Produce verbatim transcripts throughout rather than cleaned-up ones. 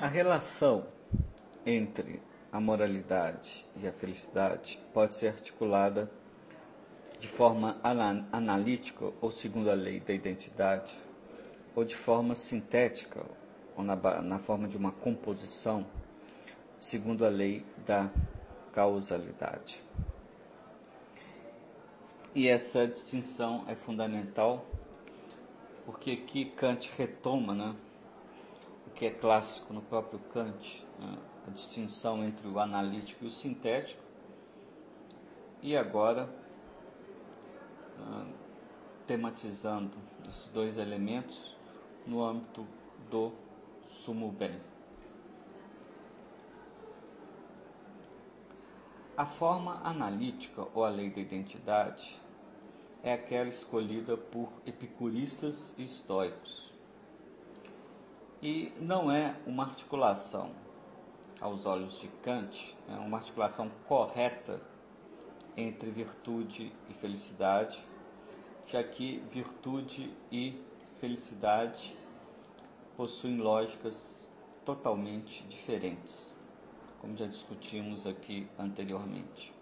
A relação entre a moralidade e a felicidade pode ser articulada de forma analítica, ou segundo a lei da identidade, ou de forma sintética, ou na, na forma de uma composição, segundo a lei da causalidade. E essa distinção é fundamental, porque aqui Kant retoma, né, o que é clássico no próprio Kant, né, a distinção entre o analítico e o sintético, e agora uh, tematizando esses dois elementos no âmbito do sumo bem. A forma analítica, ou a lei da identidade, é aquela escolhida por epicuristas e estoicos. E não é uma articulação, aos olhos de Kant, é uma articulação correta entre virtude e felicidade, já que virtude e felicidade possuem lógicas totalmente diferentes, como já discutimos aqui anteriormente.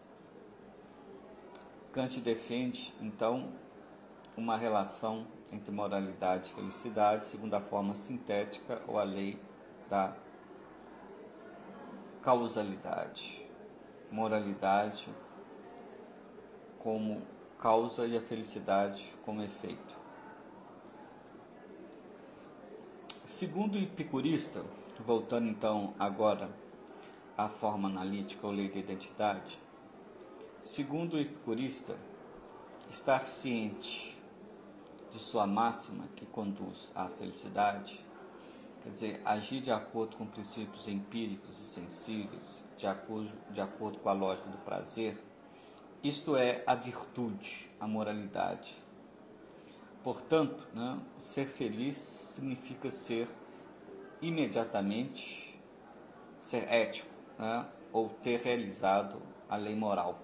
Kant defende, então, uma relação entre moralidade e felicidade, segundo a forma sintética ou a lei da causalidade. Moralidade como causa e a felicidade como efeito. Segundo o epicurista, voltando então agora à forma analítica ou lei da identidade, segundo o epicurista, estar ciente de sua máxima que conduz à felicidade, quer dizer, agir de acordo com princípios empíricos e sensíveis, de acordo, de acordo com a lógica do prazer, isto é a virtude, a moralidade. Portanto, né, ser feliz significa ser imediatamente, ser ético, né, ou ter realizado a lei moral,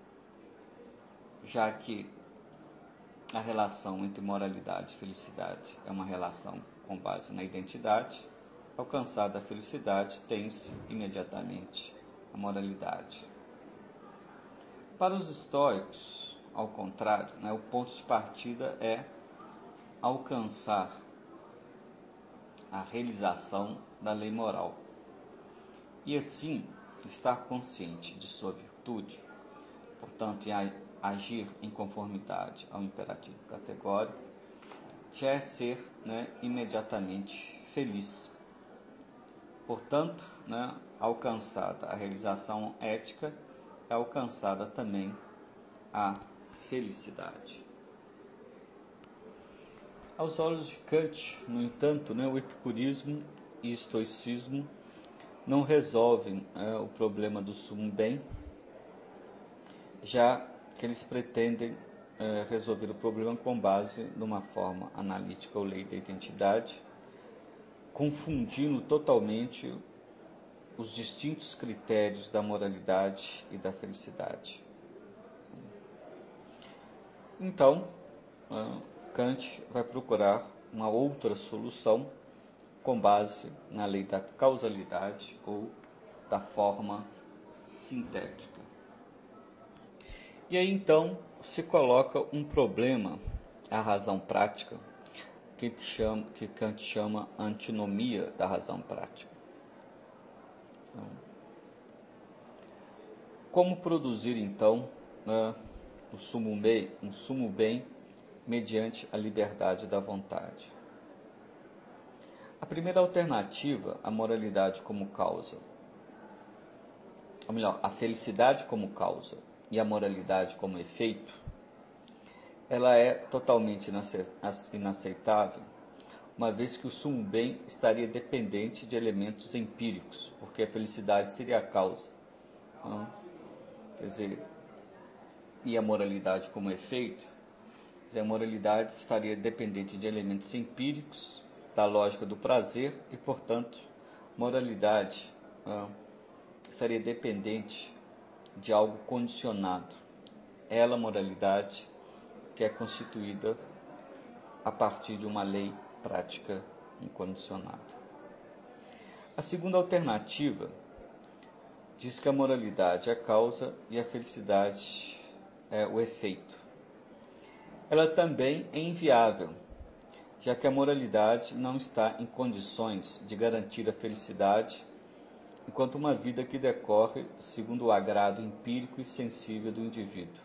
já que a relação entre moralidade e felicidade é uma relação com base na identidade. Alcançada a felicidade, tem-se imediatamente a moralidade. Para os estoicos, ao contrário, né, o ponto de partida é alcançar a realização da lei moral e assim estar consciente de sua virtude, portanto, em agir em conformidade ao imperativo categórico, já é ser, né, imediatamente feliz. Portanto, né, alcançada a realização ética, é alcançada também a felicidade. Aos olhos de Kant, no entanto, né, o epicurismo e o estoicismo não resolvem é, o problema do sumo bem, já que eles pretendem é, resolver o problema com base numa forma analítica ou lei da identidade, confundindo totalmente os distintos critérios da moralidade e da felicidade. Então, Kant vai procurar uma outra solução com base na lei da causalidade ou da forma sintética. E aí então se coloca um problema à razão prática, que, chama, que Kant chama antinomia da razão prática. Então, como produzir então né, o sumo bem, um sumo bem mediante a liberdade da vontade? A primeira alternativa, a moralidade como causa, ou melhor, a felicidade como causa e a moralidade como efeito, ela é totalmente inaceitável, uma vez que o sumo bem estaria dependente de elementos empíricos, porque a felicidade seria a causa. Então, quer dizer, e a moralidade como efeito, quer dizer, a moralidade estaria dependente de elementos empíricos, da lógica do prazer, e, portanto, moralidade ah, estaria dependente de algo condicionado. Ela, moralidade, que é constituída a partir de uma lei prática incondicionada. A segunda alternativa diz que a moralidade é a causa e a felicidade é o efeito. Ela também é inviável, já que a moralidade não está em condições de garantir a felicidade, enquanto uma vida que decorre segundo o agrado empírico e sensível do indivíduo.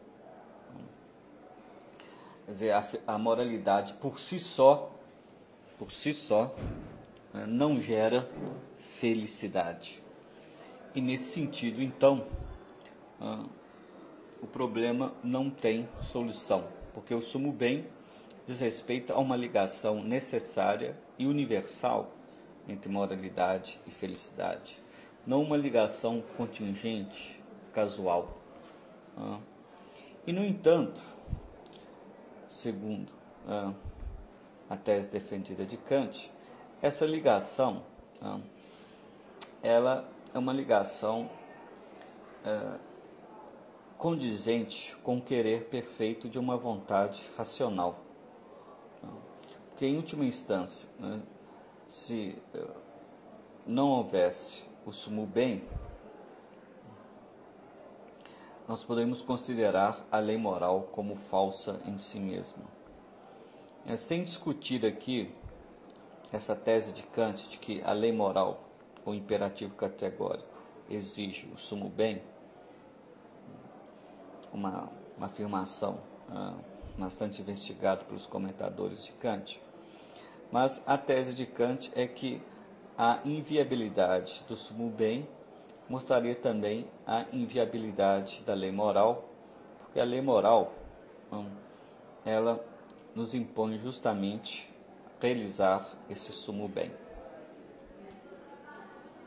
Quer dizer, a, a moralidade por si só, por si só, né, não gera felicidade. E nesse sentido, então, ah, o problema não tem solução, porque o sumo bem diz respeito a uma ligação necessária e universal entre moralidade e felicidade, não uma ligação contingente, casual. Ah, e, no entanto, segundo ah, a tese defendida de Kant, essa ligação, ah, ela é uma ligação ah, condizente com o querer perfeito de uma vontade racional. Porque, em última instância, né, se não houvesse o sumo bem, nós podemos considerar a lei moral como falsa em si mesma. É, sem discutir aqui essa tese de Kant de que a lei moral, o imperativo categórico, exige o sumo bem, uma, uma afirmação ah, bastante investigada pelos comentadores de Kant, mas a tese de Kant é que a inviabilidade do sumo bem mostraria também a inviabilidade da lei moral, porque a lei moral, ela nos impõe justamente realizar esse sumo bem.